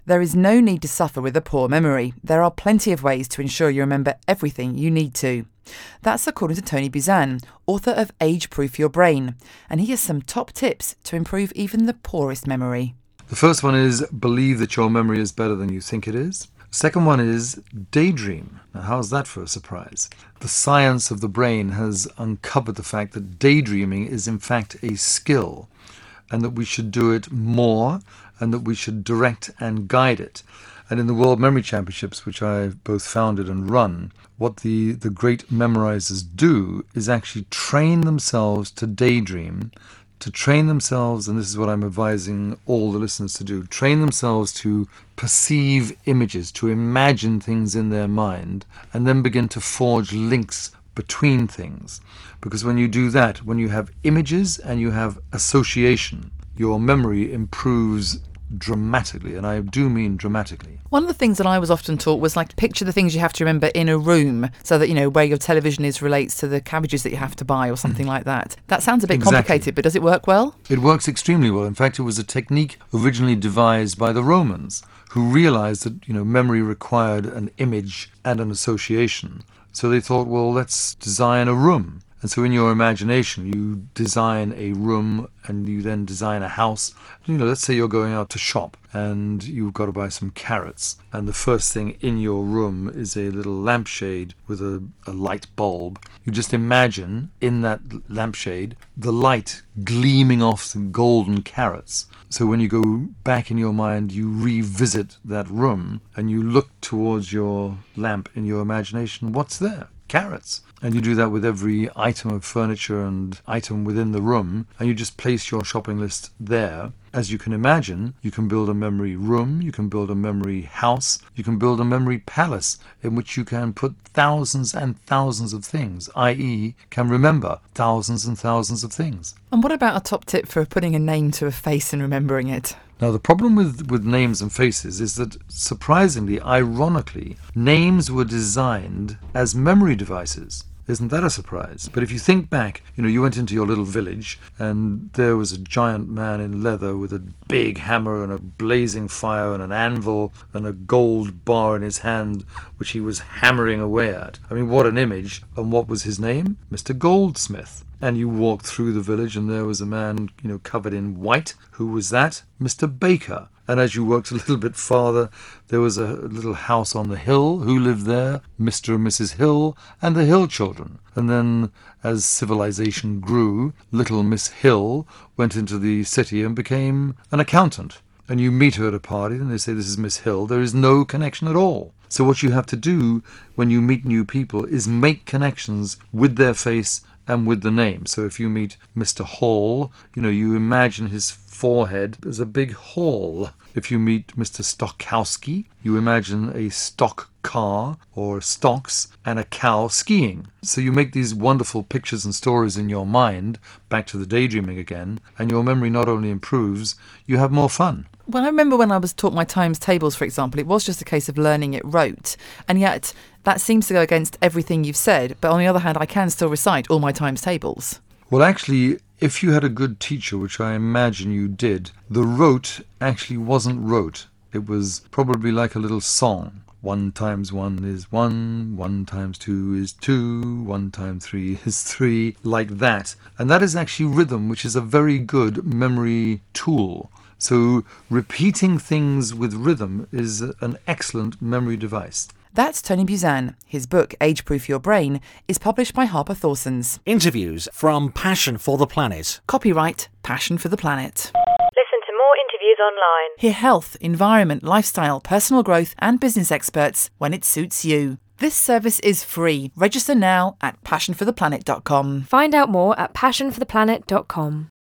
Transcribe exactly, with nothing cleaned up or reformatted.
There is no need to suffer with a poor memory. There are plenty of ways to ensure you remember everything you need to. That's according to Tony Buzan, author of Age-Proof Your Brain, and he has some top tips to improve even the poorest memory. The first one is believe that your memory is better than you think it is. Second one is daydream. Now, how's that for a surprise? The science of the brain has uncovered the fact that daydreaming is in fact a skill, and that we should do it more, and that we should direct and guide it. And in the World Memory Championships, which I've both founded and run, what the, the great memorizers do is actually train themselves to daydream, to train themselves, and this is what I'm advising all the listeners to do, train themselves to perceive images, to imagine things in their mind, and then begin to forge links between things. Because when you do that, when you have images and you have association, your memory improves dramatically, and I do mean dramatically. One of the things that I was often taught was like picture the things you have to remember in a room, so that, you know, where your television is relates to the cabbages that you have to buy or something like that. That sounds a bit Exactly. complicated, but does it work well? It works extremely well. In fact, it was a technique originally devised by the Romans, who realized that, you know, memory required an image and an association. So they thought, well, let's design a room. And so in your imagination, you design a room and you then design a house. You know, let's say you're going out to shop and you've got to buy some carrots. And the first thing in your room is a little lampshade with a, a light bulb. You just imagine in that lampshade the light gleaming off the golden carrots. So when you go back in your mind, you revisit that room and you look towards your lamp in your imagination. What's there? Carrots. And you do that with every item of furniture and item within the room, and you just place your shopping list there. As you can imagine, you can build a memory room, you can build a memory house, you can build a memory palace in which you can put thousands and thousands of things, that is can remember thousands and thousands of things. And what about a top tip for putting a name to a face and remembering it? Now, the problem with, with names and faces is that, surprisingly, ironically, names were designed as memory devices. Isn't that a surprise? But if you think back, you know, you went into your little village and there was a giant man in leather with a big hammer and a blazing fire and an anvil and a gold bar in his hand, which he was hammering away at. I mean, what an image. And what was his name? Mister Goldsmith. And you walked through the village and there was a man, you know, covered in white. Who was that? Mister Baker. And as you walked a little bit farther, there was a little house on the hill. Who lived there? Mister and Missus Hill and the Hill children. And then, as civilization grew, little Miss Hill went into the city and became an accountant. And you meet her at a party and they say, this is Miss Hill. There is no connection at all. So what you have to do when you meet new people is make connections with their face and with the name. So if you meet Mister Hall, you know, you imagine his forehead as a big hall. If you meet Mister Stokowski, you imagine a stock car or stocks and a cow skiing. So you make these wonderful pictures and stories in your mind, back to the daydreaming again, and your memory not only improves, you have more fun. Well, I remember when I was taught my times tables, for example, it was just a case of learning it rote. And yet that seems to go against everything you've said. But on the other hand, I can still recite all my times tables. Well, actually, if you had a good teacher, which I imagine you did, the rote actually wasn't rote. It was probably like a little song. One times one is one, one times two is two, one times three is three, like that. And that is actually rhythm, which is a very good memory tool. So repeating things with rhythm is an excellent memory device. That's Tony Buzan. His book, Age-Proof Your Brain, is published by Harper Thorsons. Interviews from Passion for the Planet. Copyright Passion for the Planet. Listen to more interviews online. Hear health, environment, lifestyle, personal growth and business experts when it suits you. This service is free. Register now at passion for the planet dot com. Find out more at passion for the planet dot com.